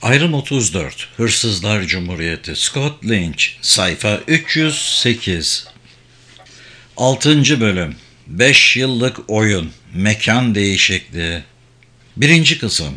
Ayrım 34. Hırsızlar Cumhuriyeti. Scott Lynch. Sayfa 308. 6. Bölüm. 5 yıllık oyun. Mekan değişikliği. 1. kısım.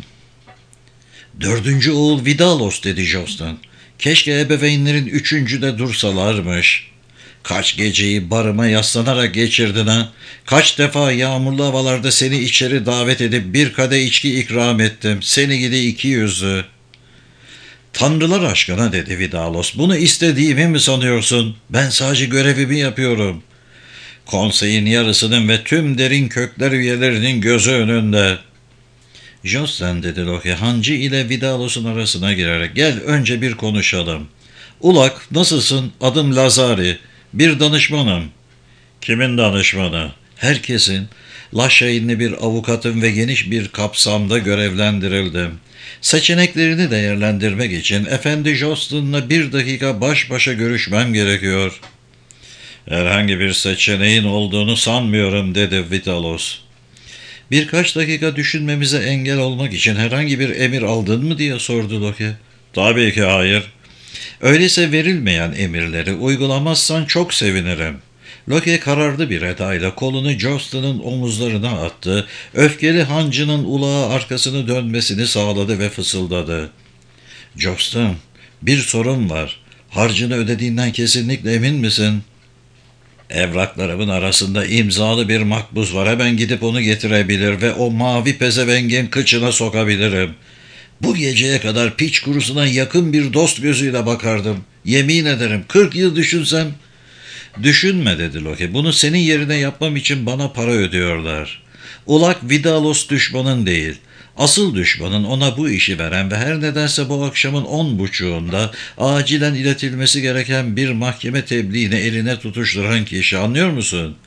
4. oğul Vidalos, dedi Jostin. Keşke ebeveynlerin 3. de dursalarmış. Kaç geceyi barıma yaslanarak geçirdin ha? Kaç defa yağmurlu havalarda seni içeri davet edip bir kadeh içki ikram ettim. Seni gidi iki yüzlü. Tanrılar aşkına, dedi Vidalos. Bunu istediğimi mi sanıyorsun? Ben sadece görevimi yapıyorum. Konseyin yarısının ve tüm derin kökler üyelerinin gözü önünde. Jostin, dedi Loki, hancı ile Vidalos'un arasına girerek. Gel önce bir konuşalım. Ulak, nasılsın? Adım Lazari. Bir danışmanım. Kimin danışmanı? Herkesin. Laşainli bir avukatım ve geniş bir kapsamda görevlendirildim. Seçeneklerini değerlendirmek için Efendi Jostin'la 1 dakika baş başa görüşmem gerekiyor. Herhangi bir seçeneğin olduğunu sanmıyorum, dedi Vitalos. Birkaç dakika düşünmemize engel olmak için herhangi bir emir aldın mı diye sordu Loki. Tabii ki hayır. Öyleyse verilmeyen emirleri uygulamazsan çok sevinirim. Loki kararlı bir edayla kolunu Jostin'ın omuzlarına attı, öfkeli hancının ulağa arkasını dönmesini sağladı ve fısıldadı. Jostin, bir sorun var. Harcını ödediğinden kesinlikle emin misin? Evraklarımın arasında imzalı bir makbuz var. Hemen gidip onu getirebilir ve o mavi pezevengin kıçına sokabilirim. Bu geceye kadar piç kurusuna yakın bir dost gözüyle bakardım. Yemin ederim 40 yıl düşünsem. Düşünme, dedi Loki. Bunu senin yerine yapmam için bana para ödüyorlar. Ulak Vidalos düşmanın değil. Asıl düşmanın ona bu işi veren ve her nedense bu akşamın 10.30'unda acilen iletilmesi gereken bir mahkeme tebliğini eline tutuşturan kişi, anlıyor musun?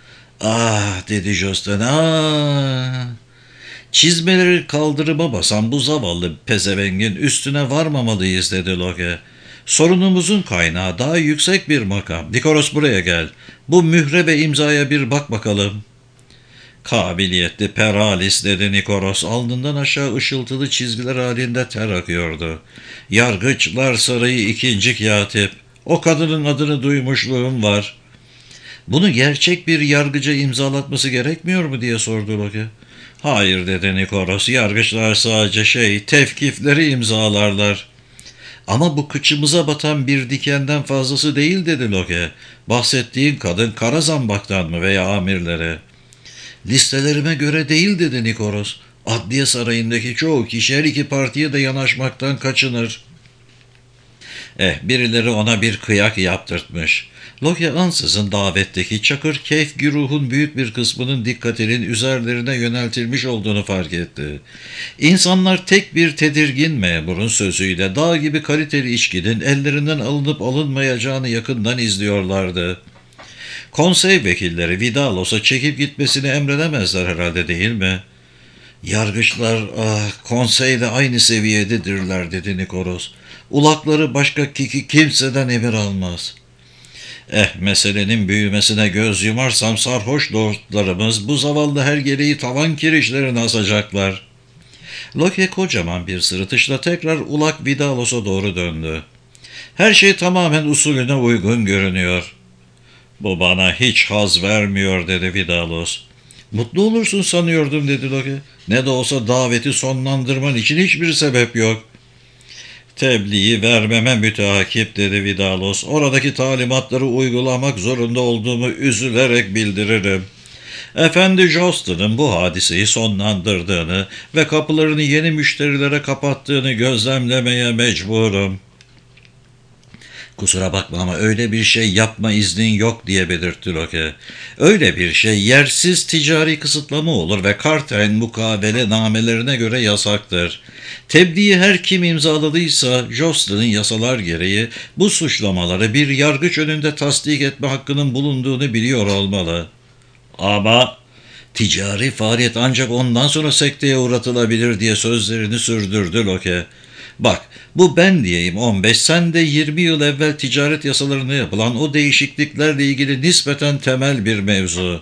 Ah, dedi Jostin, ah. Çizmeleri kaldırıma basan bu zavallı pezevengin üstüne varmamalıyız, dedi Loki. Sorunumuzun kaynağı daha yüksek bir makam. Nikoros, buraya gel. Bu mühre ve imzaya bir bak bakalım. Kabiliyetli Peralis, dedi Nikoros. Alnından aşağı ışıltılı çizgiler halinde ter akıyordu. Yargıçlar Sarayı 2. Katip. O kadının adını duymuşluğum var. Bunu gerçek bir yargıca imzalatması gerekmiyor mu diye sordu Loki. Hayır, dedi Nikoros. Yargıçlar sadece tevkifleri imzalarlar. Ama bu kıçımıza batan bir dikenden fazlası değil, dedi Loki. Bahsettiğin kadın Karazambak'tan mı veya amirleri? Listelerime göre değil, dedi Nikoros. Adliye sarayındaki çoğu kişi her iki partiye de yanaşmaktan kaçınır. Birileri ona bir kıyak yaptırtmış. Loki ansızın davetteki çakır keyf güruhun büyük bir kısmının dikkatinin üzerlerine yöneltilmiş olduğunu fark etti. İnsanlar tek bir tedirgin memurun sözüyle dağ gibi kaliteli içkinin ellerinden alınıp alınmayacağını yakından izliyorlardı. Konsey vekilleri Vidalos'a çekip gitmesini emredemezler herhalde, değil mi? Yargıçlar konseyle aynı seviyededirler, dedi Nikoros. Ulakları başka kimseden emir almaz. Meselenin büyümesine göz yumarsam sarhoş dostlarımız bu zavallı hergeleyi tavan kirişlerine asacaklar. Loki kocaman bir sırıtışla tekrar Ulak Vidalos'a doğru döndü. Her şey tamamen usulüne uygun görünüyor. Bu bana hiç haz vermiyor, dedi Vidalos. Mutlu olursun sanıyordum, dedi Loki. Ne de olsa daveti sonlandırman için hiçbir sebep yok. Tebliği vermeme müteakip, dedi Vidalos. Oradaki talimatları uygulamak zorunda olduğumu üzülerek bildiririm. Efendi Jostin'ın bu hadiseyi sonlandırdığını ve kapılarını yeni müşterilere kapattığını gözlemlemeye mecburum. Kusura bakma ama öyle bir şey yapma iznin yok, diye belirtti Loki. Öyle bir şey yersiz ticari kısıtlama olur ve Carteren mukavele namelerine göre yasaktır. Tebliği her kim imzaladıysa Jostin'in yasalar gereği bu suçlamaları bir yargıç önünde tasdik etme hakkının bulunduğunu biliyor olmalı. Ama ticari faaliyet ancak ondan sonra sekteye uğratılabilir, diye sözlerini sürdürdü Loki. Bak, bu ben diyeyim 15, sen de 20 yıl evvel ticaret yasalarına yapılan o değişikliklerle ilgili nispeten temel bir mevzu.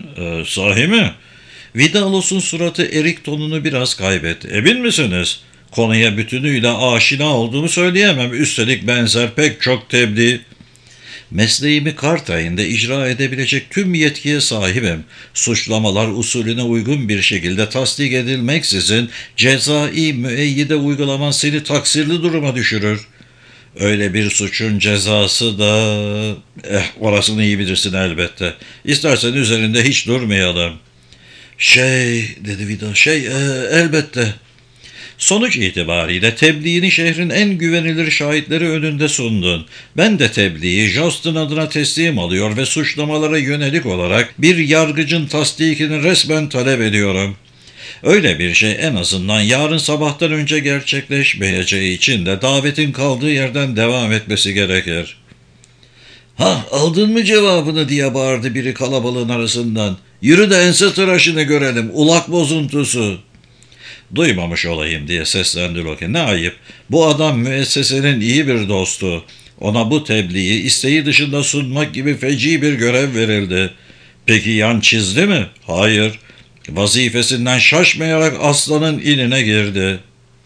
Sahi mi? Vidalos'un suratı erik tonunu biraz kaybetti. Emin misiniz? Konuya bütünüyle aşina olduğumu söyleyemem. Üstelik benzer pek çok tebliğ. Mesleğimi kar tayinde icra edebilecek tüm yetkiye sahibim. Suçlamalar usulüne uygun bir şekilde tasdik edilmeksizin cezai müeyyide uygulaman seni taksirli duruma düşürür. Öyle bir suçun cezası da... orasını iyi bilirsin elbette. İstersen üzerinde hiç durmayalım. Dedi Vidal, elbette. Sonuç itibariyle tebliğini şehrin en güvenilir şahitleri önünde sundun. Ben de tebliği Jost'un adına teslim alıyor ve suçlamalara yönelik olarak bir yargıcın tasdikini resmen talep ediyorum. Öyle bir şey en azından yarın sabahtan önce gerçekleşmeyeceği için de davetin kaldığı yerden devam etmesi gerekir. Aldın mı cevabını diye bağırdı biri kalabalığın arasından. Yürü de ense tıraşını görelim, ulak bozuntusu. Duymamış olayım diye seslendi Loki. Ne ayıp. Bu adam müessesenin iyi bir dostu. Ona bu tebliği isteği dışında sunmak gibi feci bir görev verildi. Peki yan çizdi mi? Hayır. Vazifesinden şaşmayarak aslanın inine girdi.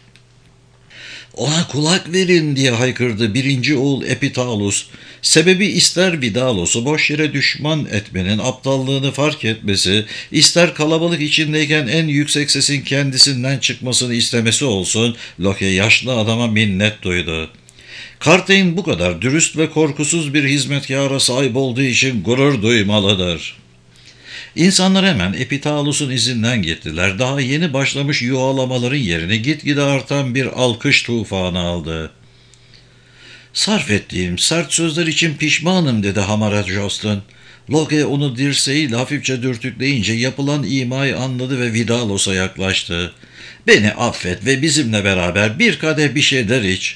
Ona kulak verin diye haykırdı birinci oğul Epitalus. Sebebi ister Vidalos'u boş yere düşman etmenin aptallığını fark etmesi, ister kalabalık içindeyken en yüksek sesin kendisinden çıkmasını istemesi olsun, Loki yaşlı adama minnet duydu. Cartane bu kadar dürüst ve korkusuz bir hizmetkâra sahip olduğu için gurur duymalıdır. İnsanlar hemen Epitalus'un izinden gittiler. Daha yeni başlamış yuvalamaların yerini gitgide artan bir alkış tufanı aldı. Sarf ettiğim sert sözler için pişmanım dedi hamarat Jost'un. Loki onu dirseğiyle hafifçe dürtükleyince yapılan imayı anladı ve Vidalos'a yaklaştı. Beni affet ve bizimle beraber bir kadeh bir şeyler iç.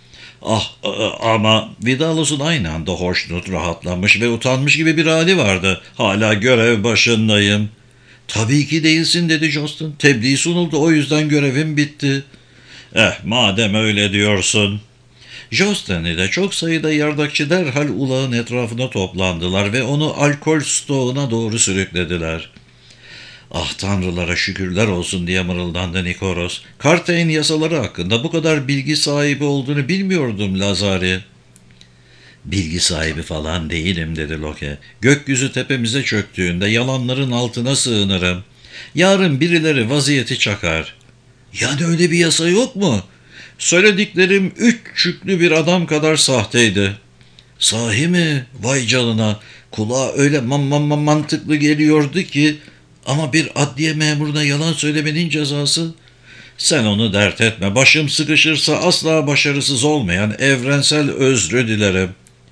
Ama Vidalos'un aynı anda hoşnut, rahatlamış ve utanmış gibi bir hali vardı. Hala görev başındayım. Tabii ki değilsin dedi Jost'un. Tebliğ sunuldu, o yüzden görevim bitti. Madem öyle diyorsun. Jost'un ile çok sayıda yardakçı derhal ulağın etrafına toplandılar ve onu alkol stoğuna doğru sürüklediler. Tanrılara şükürler olsun diye mırıldandı Nikoros. Cartane yasaları hakkında bu kadar bilgi sahibi olduğunu bilmiyordum Lazari. Bilgi sahibi falan değilim dedi Loki. Gökyüzü tepemize çöktüğünde yalanların altına sığınırım. Yarın birileri vaziyeti çakar. Yani öyle bir yasa yok mu? Söylediklerim 3 çüklü bir adam kadar sahteydi. Sahi mi? Vay canına. Kulağa öyle mantıklı geliyordu ki... Ama bir adliye memuruna yalan söylemenin cezası... Sen onu dert etme. Başım sıkışırsa asla başarısız olmayan evrensel özrü dilerim.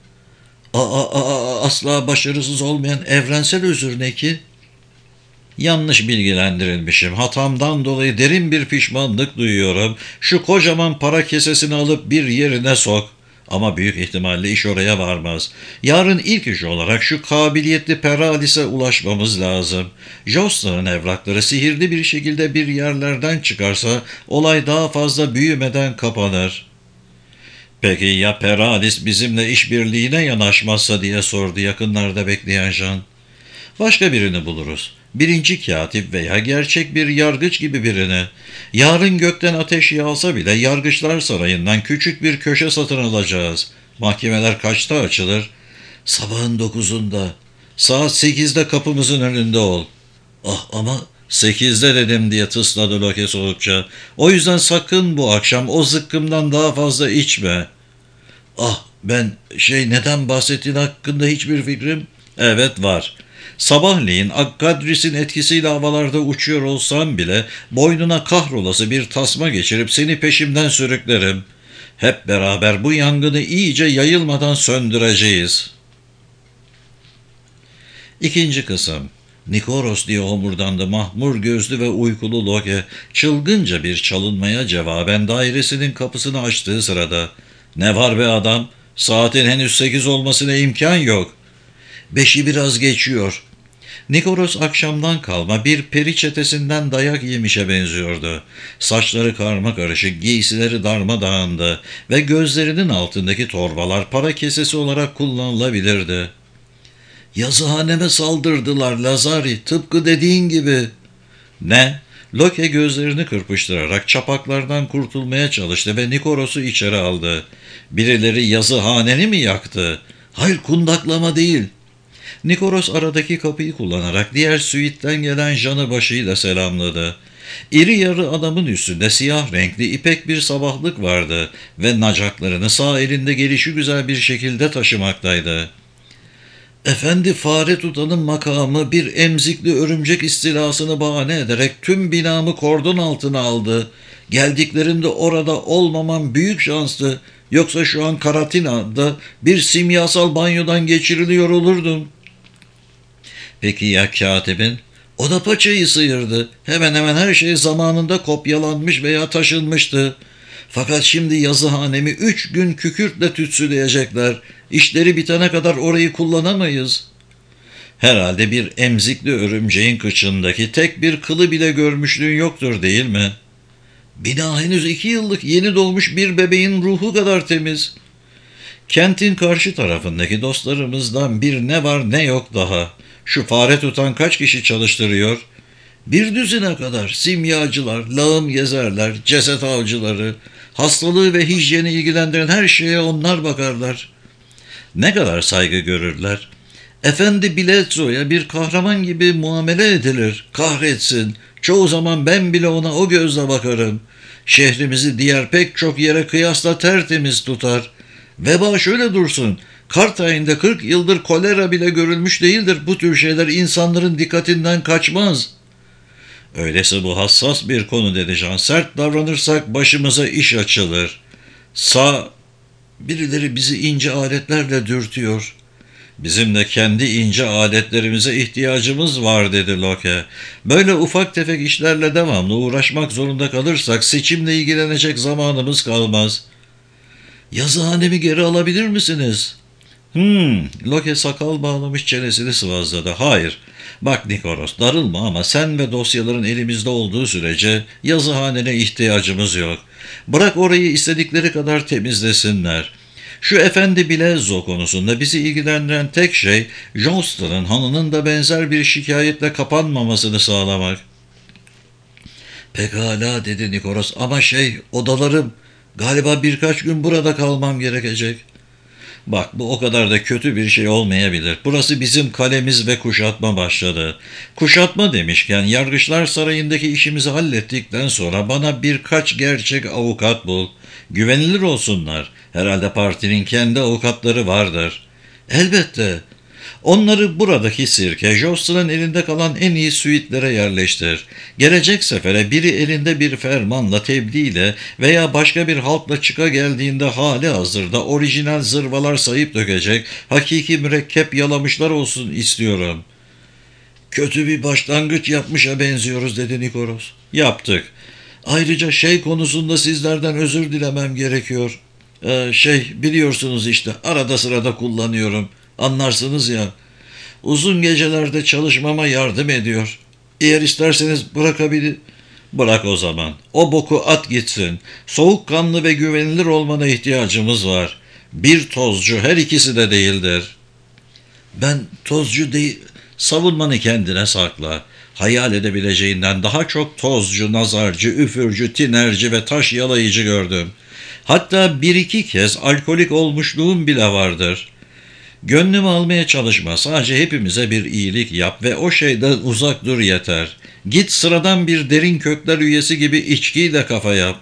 Asla başarısız olmayan evrensel özür ne ki? Yanlış bilgilendirilmişim. Hatamdan dolayı derin bir pişmanlık duyuyorum. Şu kocaman para kesesini alıp bir yerine sok. Ama büyük ihtimalle iş oraya varmaz. Yarın ilk iş olarak şu kabiliyetli Peralis'e ulaşmamız lazım. Josta'nın evrakları sihirli bir şekilde bir yerlerden çıkarsa olay daha fazla büyümeden kapanır. Peki ya Peralis bizimle işbirliğine yanaşmazsa diye sordu yakınlarda bekleyen Jean. Başka birini buluruz. Birinci katip veya gerçek bir yargıç gibi birini. Yarın gökten ateş yağsa bile Yargıçlar Sarayı'ndan küçük bir köşe satın alacağız. Mahkemeler kaçta açılır? Sabahın 9'unda. Saat 8'de kapımızın önünde ol. Ama 8'de dedim diye tısladı Loki soğukça. O yüzden sakın bu akşam o zıkkımdan daha fazla içme. Ben neden bahsettiğin hakkında hiçbir fikrim? Evet var. Sabahleyin Akkadris'in etkisiyle havalarda uçuyor olsam bile boynuna kahrolası bir tasma geçirip seni peşimden sürüklerim. Hep beraber bu yangını iyice yayılmadan söndüreceğiz. İkinci kısım. Nikoros diye homurdandı mahmur gözlü ve uykulu Loki, çılgınca bir çalınmaya cevaben dairesinin kapısını açtığı sırada. Ne var be adam? Saatin henüz 8 olmasına imkan yok. 5'i biraz geçiyor. Nikoros akşamdan kalma bir peri çetesinden dayak yemişe benziyordu. Saçları karmakarışık, giysileri darmadağındı ve gözlerinin altındaki torbalar para kesesi olarak kullanılabilirdi. Yazıhaneme saldırdılar Lazari, tıpkı dediğin gibi. Ne? Loke gözlerini kırpıştırarak çapaklardan kurtulmaya çalıştı ve Nikoros'u içeri aldı. Birileri yazıhaneni mi yaktı? Hayır, kundaklama değil. Nikoros aradaki kapıyı kullanarak diğer suite'den gelen Jan'ı başıyla selamladı. İri yarı adamın üstünde siyah renkli ipek bir sabahlık vardı ve nacaklarını sağ elinde gelişigüzel bir şekilde taşımaktaydı. Efendi fare tutanın makamı bir emzikli örümcek istilasını bahane ederek tüm binamı kordon altına aldı. Geldiklerinde orada olmamam büyük şanstı. Yoksa şu an Karatina'da bir simyasal banyodan geçiriliyor olurdum. Peki ya katibin? O da paçayı sıyırdı. Hemen hemen her şey zamanında kopyalanmış veya taşınmıştı. Fakat şimdi yazıhanemi 3 gün kükürtle tütsüleyecekler. İşleri bitene kadar orayı kullanamayız. Herhalde bir emzikli örümceğin kıçındaki tek bir kılı bile görmüşlüğün yoktur değil mi? Bina henüz 2 yıllık yeni doğmuş bir bebeğin ruhu kadar temiz. Kentin karşı tarafındaki dostlarımızdan bir ne var ne yok daha. Şu fare tutan kaç kişi çalıştırıyor? 1 düzine kadar simyacılar, lağım gezerler, ceset avcıları, hastalığı ve hijyeni ilgilendiren her şeye onlar bakarlar. Ne kadar saygı görürler. Efendi Biletzo'ya bir kahraman gibi muamele edilir. Kahretsin. Çoğu zaman ben bile ona o gözle bakarım. Şehrimizi diğer pek çok yere kıyasla tertemiz tutar. Veba şöyle dursun. Kartay'ında 40 yıldır kolera bile görülmüş değildir. Bu tür şeyler insanların dikkatinden kaçmaz. Öyleyse bu hassas bir konu dedi Jean. Sert davranırsak başımıza iş açılır. Birileri bizi ince aletlerle dürtüyor. Bizim de kendi ince aletlerimize ihtiyacımız var dedi Loke. Böyle ufak tefek işlerle devamlı uğraşmak zorunda kalırsak seçimle ilgilenecek zamanımız kalmaz. Yazıhanemi geri alabilir misiniz? Loke sakal bağlamış çenesini sıvazladı. Hayır. Bak Nikoros, darılma ama sen ve dosyaların elimizde olduğu sürece yazıhanene ihtiyacımız yok. Bırak orayı istedikleri kadar temizlesinler. Şu efendi Bilezzo konusunda bizi ilgilendiren tek şey Johnston'ın hanının da benzer bir şikayetle kapanmamasını sağlamak. Pekala dedi Nikoros ama odalarım. Galiba birkaç gün burada kalmam gerekecek. Bak bu o kadar da kötü bir şey olmayabilir. Burası bizim kalemiz ve kuşatma başladı. Kuşatma demişken Yargıçlar Sarayı'ndaki işimizi hallettikten sonra bana birkaç gerçek avukat bul. Güvenilir olsunlar. Herhalde partinin kendi avukatları vardır. Elbette. Onları buradaki sirke, Josta'nın elinde kalan en iyi suitlere yerleştir. Gelecek sefere biri elinde bir fermanla, tebliğle veya başka bir halkla çıka geldiğinde hali hazırda orijinal zırvalar sayıp dökecek, hakiki mürekkep yalamışlar olsun istiyorum. Kötü bir başlangıç yapmışa benziyoruz dedi Nikoros. Yaptık. Ayrıca konusunda sizlerden özür dilemem gerekiyor. Biliyorsunuz işte arada sırada kullanıyorum. Anlarsınız ya. Uzun gecelerde çalışmama yardım ediyor. Eğer isterseniz bırakabilir. Bırak o zaman. O boku at gitsin. Soğukkanlı ve güvenilir olmana ihtiyacımız var. Bir tozcu her ikisi de değildir. Ben tozcu değil. Savunmanı kendine sakla. Hayal edebileceğinden daha çok tozcu, nazarcı, üfürcü, tinerci ve taş yalayıcı gördüm. Hatta 1-2 kez alkolik olmuşluğum bile vardır. Gönlümü almaya çalışma. Sadece hepimize bir iyilik yap ve o şeyden uzak dur yeter. Git sıradan bir derin kökler üyesi gibi içkiyle kafa yap.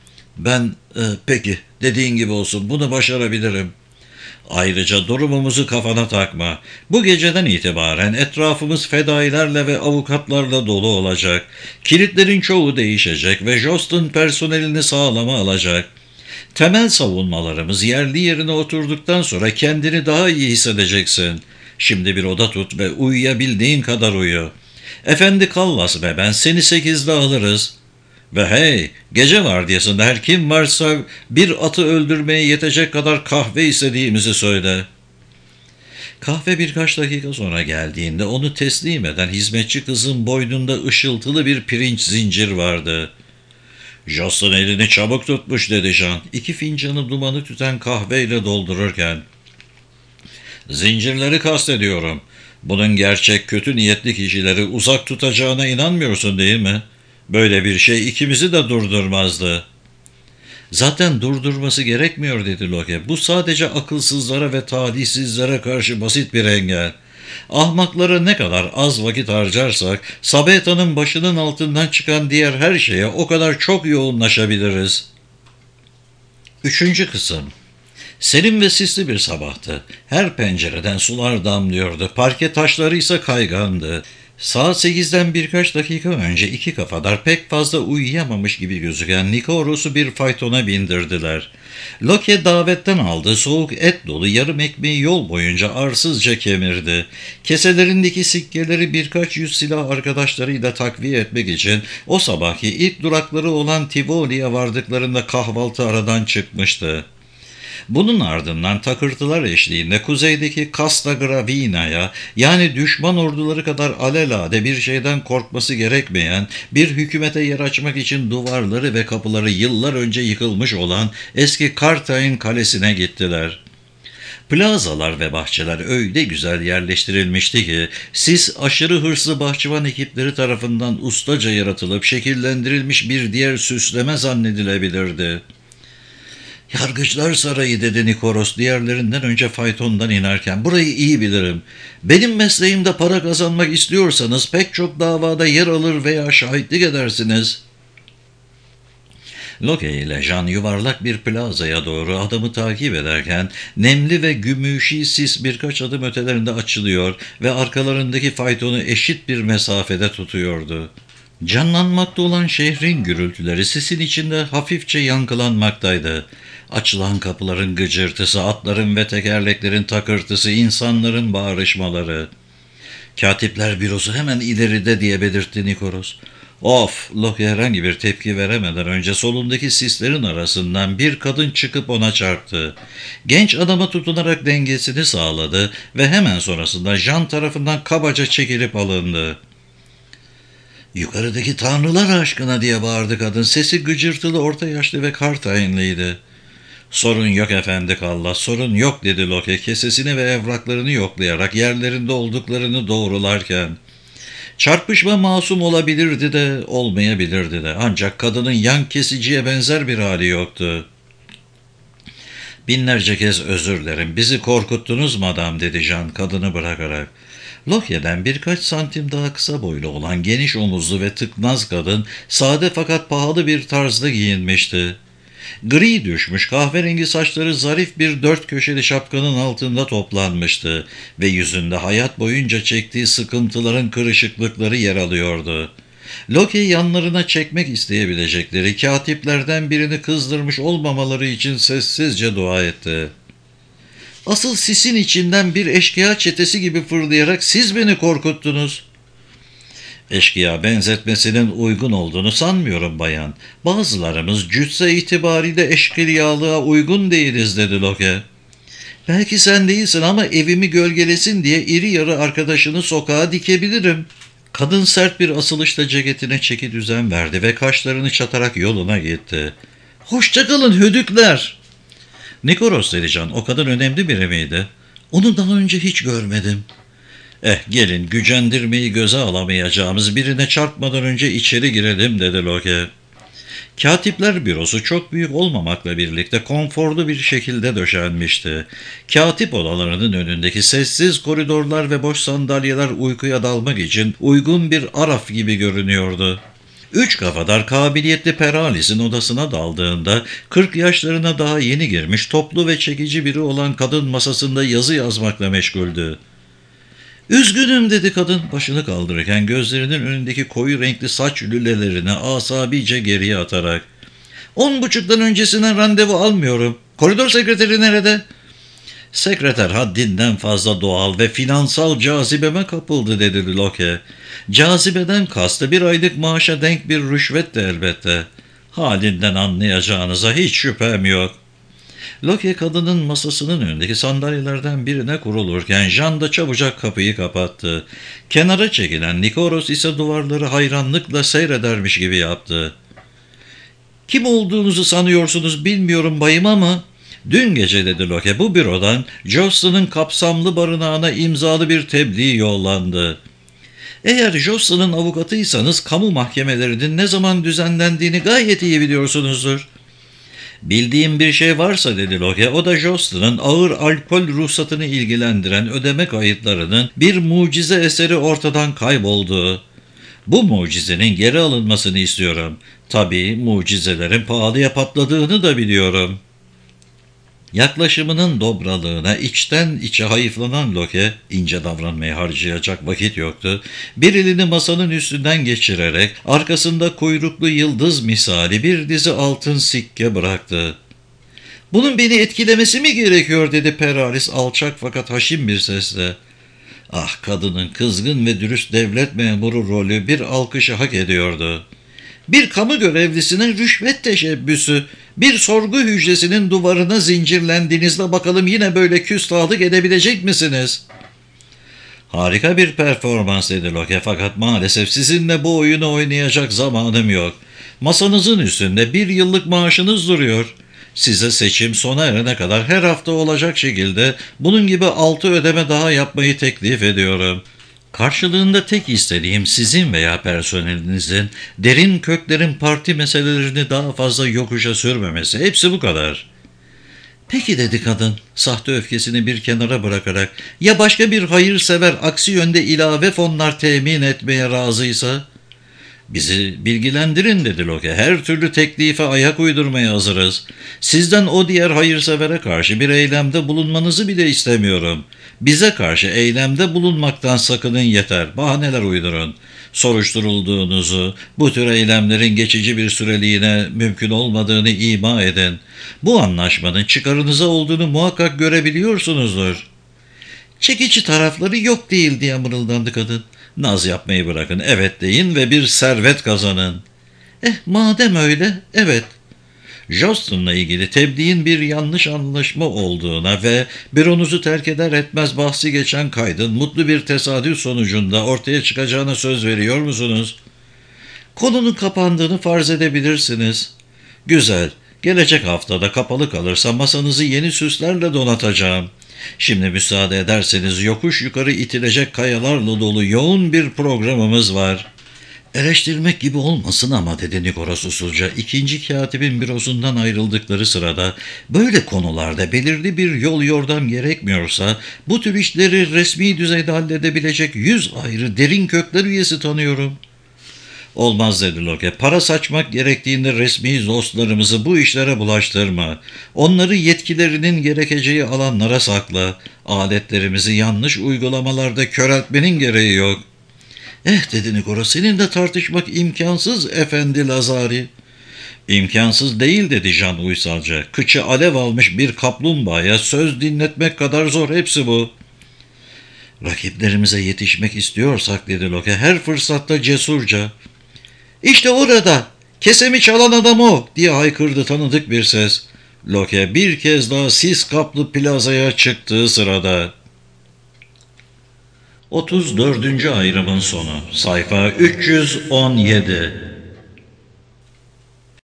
Peki dediğin gibi olsun, bunu başarabilirim. Ayrıca durumumuzu kafana takma. Bu geceden itibaren etrafımız fedailerle ve avukatlarla dolu olacak. Kilitlerin çoğu değişecek ve Jost'un personelini sağlama alacak. Temel savunmalarımız yerli yerine oturduktan sonra kendini daha iyi hissedeceksin. Şimdi bir oda tut ve uyuyabildiğin kadar uyu. Efendi Kallas ve ben seni 8'de alırız. Ve hey, gece vardiyasında her kim varsa bir atı öldürmeye yetecek kadar kahve istediğimizi söyle. Kahve birkaç dakika sonra geldiğinde onu teslim eden hizmetçi kızın boynunda ışıltılı bir pirinç zincir vardı. Jost'un elini çabuk tutmuş dedi Jean. 2 fincanı dumanı tüten kahveyle doldururken. Zincirleri kastediyorum. Bunun gerçek kötü niyetli kişileri uzak tutacağına inanmıyorsun değil mi? Böyle bir şey ikimizi de durdurmazdı. Zaten durdurması gerekmiyor dedi Loke. Bu sadece akılsızlara ve talihsizlere karşı basit bir engel. Ahmaklara ne kadar az vakit harcarsak, Sabeta'nın başının altından çıkan diğer her şeye o kadar çok yoğunlaşabiliriz. Üçüncü kısım. Serin ve sisli bir sabahtı. Her pencereden sular damlıyordu. Parke taşları ise kaygandı. Saat 8'den birkaç dakika önce iki kafadar pek fazla uyuyamamış gibi gözüken Nikoros'u bir faytona bindirdiler. Loke davetten aldığı soğuk et dolu yarım ekmeği yol boyunca arsızca kemirdi. Keselerindeki sikkeleri birkaç yüz silah arkadaşlarıyla takviye etmek için o sabahki ilk durakları olan Tivoli'ye vardıklarında kahvaltı aradan çıkmıştı. Bunun ardından takırtılar eşliğinde kuzeydeki Casta Gravina'ya, yani düşman orduları kadar alelade bir şeyden korkması gerekmeyen, bir hükümete yer açmak için duvarları ve kapıları yıllar önce yıkılmış olan eski Kartayn kalesine gittiler. Plazalar ve bahçeler öyle güzel yerleştirilmişti ki, sis aşırı hırslı bahçıvan ekipleri tarafından ustaca yaratılıp şekillendirilmiş bir diğer süsleme zannedilebilirdi. "Yargıçlar Sarayı," dedi Nikoros diğerlerinden önce faytondan inerken. "Burayı iyi bilirim. Benim mesleğimde para kazanmak istiyorsanız pek çok davada yer alır veya şahitlik edersiniz." Loke ile Jean yuvarlak bir plazaya doğru adamı takip ederken nemli ve gümüşi sis birkaç adım ötelerinde açılıyor ve arkalarındaki faytonu eşit bir mesafede tutuyordu. Canlanmakta olan şehrin gürültüleri sisin içinde hafifçe yankılanmaktaydı. Açılan kapıların gıcırtısı, atların ve tekerleklerin takırtısı, insanların bağırışmaları. "Katipler bürosu hemen ileride," diye belirtti Nikoros. "Of!" Loki herhangi bir tepki veremeden önce solundaki sislerin arasından bir kadın çıkıp ona çarptı. Genç adama tutunarak dengesini sağladı ve hemen sonrasında Jean tarafından kabaca çekilip alındı. "Yukarıdaki tanrılar aşkına," diye bağırdı kadın. Sesi gıcırtılı, orta yaşlı ve Kartaynlıydı. "Sorun yok efendi Kallas, sorun yok," dedi Loki kesesini ve evraklarını yoklayarak yerlerinde olduklarını doğrularken. Çarpışma masum olabilirdi de olmayabilirdi de, ancak kadının yan kesiciye benzer bir hali yoktu. "Binlerce kez özür dilerim, bizi korkuttunuz madam," dedi Jean kadını bırakarak. Lokya'dan birkaç santim daha kısa boylu olan geniş omuzlu ve tıknaz kadın sade fakat pahalı bir tarzda giyinmişti. Gri düşmüş kahverengi saçları zarif bir dört köşeli şapkanın altında toplanmıştı ve yüzünde hayat boyunca çektiği sıkıntıların kırışıklıkları yer alıyordu. Loki yanlarına çekmek isteyebilecekleri katiplerden birini kızdırmış olmamaları için sessizce dua etti. "Asıl sisin içinden bir eşkıya çetesi gibi fırlayarak siz beni korkuttunuz." "Eşkıya benzetmesinin uygun olduğunu sanmıyorum bayan. Bazılarımız cüsse itibariyle eşkıyalığa uygun değiliz," dedi Loke. "Belki sen değilsin ama evimi gölgelesin diye iri yarı arkadaşını sokağa dikebilirim." Kadın sert bir asılışla ceketine çeki düzen verdi ve kaşlarını çatarak yoluna gitti. "Hoşçakalın hödükler." "Nikoros," dedi Can, "o kadar önemli biri miydi?" "Onu daha önce hiç görmedim." Gelin, gücendirmeyi göze alamayacağımız birine çarpmadan önce içeri girelim," dedi Loke. Katipler bürosu çok büyük olmamakla birlikte konforlu bir şekilde döşenmişti. Katip odalarının önündeki sessiz koridorlar ve boş sandalyeler uykuya dalmak için uygun bir araf gibi görünüyordu. Üç kafadar kabiliyetli Peralis'in odasına daldığında 40 yaşlarına daha yeni girmiş toplu ve çekici biri olan kadın masasında yazı yazmakla meşguldü. "Üzgünüm," dedi kadın başını kaldırırken gözlerinin önündeki koyu renkli saç lülelerini asabice geriye atarak. 10.30'dan öncesinden randevu almıyorum. Koridor sekreteri nerede?" "Sekreter haddinden fazla doğal ve finansal cazibeme kapıldı," dedi Loke. "Cazibeden kastı bir aylık maaşa denk bir rüşvet de elbette. Halinden anlayacağınıza hiç şüphem yok." Loki kadının masasının önündeki sandalyelerden birine kurulurken Jean da çabucak kapıyı kapattı. Kenara çekilen Nikoros ise duvarları hayranlıkla seyredermiş gibi yaptı. "Kim olduğunuzu sanıyorsunuz bilmiyorum bayım ama dün gece," dedi Loki, "bu bürodan Josta'nın kapsamlı barınağına imzalı bir tebliğ yollandı." Eğer Josta'nın avukatıysanız kamu mahkemelerinin ne zaman düzenlendiğini gayet iyi biliyorsunuzdur. Bildiğim bir şey varsa dedi Locke, o da Josta'nın ağır alkol ruhsatını ilgilendiren ödeme kayıtlarının bir mucize eseri ortadan kaybolduğu. Bu mucizenin geri alınmasını istiyorum. Tabii mucizelerin pahalıya patladığını da biliyorum. Yaklaşımının dobralığına içten içe hayıflanan Locke, ince davranmaya harcayacak vakit yoktu. Bir elini masanın üstünden geçirerek arkasında kuyruklu yıldız misali bir dizi altın sikke bıraktı. "Bunun beni etkilemesi mi gerekiyor?" dedi Peraris alçak fakat haşin bir sesle. Ah, kadının kızgın ve dürüst devlet memuru rolü bir alkışı hak ediyordu. Bir kamu görevlisinin rüşvet teşebbüsü, bir sorgu hücresinin duvarına zincirlendiğinizde bakalım yine böyle küstahlık edebilecek misiniz? Harika bir performans dedi Locke, fakat maalesef sizinle bu oyunu oynayacak zamanım yok. Masanızın üstünde 1 yıllık maaşınız duruyor. Size seçim sona erene kadar her hafta olacak şekilde bunun gibi 6 ödeme daha yapmayı teklif ediyorum. Karşılığında tek istediğim sizin veya personelinizin derin köklerin parti meselelerini daha fazla yokuşa sürmemesi. Hepsi bu kadar. Peki dedi kadın, sahte öfkesini bir kenara bırakarak, ya başka bir hayırsever aksi yönde ilave fonlar temin etmeye razıysa? Bizi bilgilendirin dedi Locke. Her türlü teklife ayak uydurmaya hazırız. Sizden o diğer hayırsevere karşı bir eylemde bulunmanızı bile istemiyorum. Bize karşı eylemde bulunmaktan sakının yeter. Bahaneler uydurun. Soruşturulduğunuzu, bu tür eylemlerin geçici bir süreliğine mümkün olmadığını ima edin. Bu anlaşmanın çıkarınıza olduğunu muhakkak görebiliyorsunuzdur. Çekici tarafları yok değil diye mırıldandı kadın. Naz yapmayı bırakın, evet deyin ve bir servet kazanın. Madem öyle, evet. Joston'la ilgili tebliğin bir yanlış anlaşma olduğuna ve büronuzu terk eder etmez bahsi geçen kaydın mutlu bir tesadüf sonucunda ortaya çıkacağına söz veriyor musunuz? Konunun kapandığını farz edebilirsiniz. Güzel. Gelecek haftada kapalı kalırsa masanızı yeni süslerle donatacağım. Şimdi müsaade ederseniz yokuş yukarı itilecek kayalarla dolu yoğun bir programımız var. Eleştirmek gibi olmasın ama dedi Nikoros usulca, ikinci katibin bürosundan ayrıldıkları sırada, böyle konularda belirli bir yol yordam gerekmiyorsa bu tür işleri resmi düzeyde halledebilecek 100 ayrı derin kökler üyesi tanıyorum. Olmaz dedi Locke. Para saçmak gerektiğinde resmi dostlarımızı bu işlere bulaştırma. Onları yetkilerinin gerekeceği alanlara sakla. Aletlerimizi yanlış uygulamalarda köreltmenin gereği yok. Dedi Nikora, seninle tartışmak imkansız efendi Lazari. İmkansız değil dedi Can uysalca. Kıçı alev almış bir kaplumbağaya söz dinletmek kadar zor, hepsi bu. Rakiplerimize yetişmek istiyorsak dedi Locke, her fırsatta cesurca. İşte orada, kesemi çalan adam o diye haykırdı tanıdık bir ses. Locke bir kez daha sis kaplı plazaya çıktığı sırada. 34. ayrımın sonu. Sayfa 317.